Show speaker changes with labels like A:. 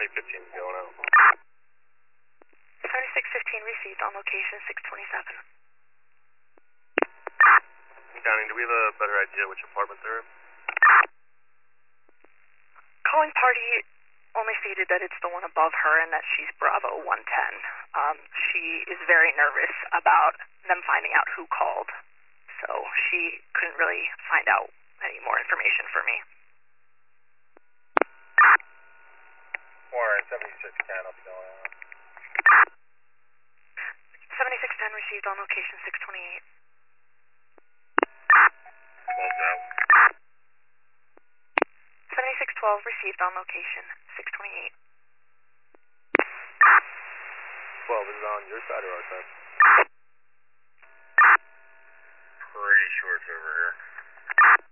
A: 7015 is going out.
B: 7615 received on location 627.
A: Downing, do we have a better idea which apartment they're in?
B: Calling party only stated that it's the one above her and that she's Bravo 110. She is very nervous about them finding out who called, so she couldn't really find out any more information for me.
A: Warren, 7610, I'll be going out.
B: 7610 received on location 628. 7612 received on location 628.
A: 12, is it on your side or our side? Pretty sure it's over here.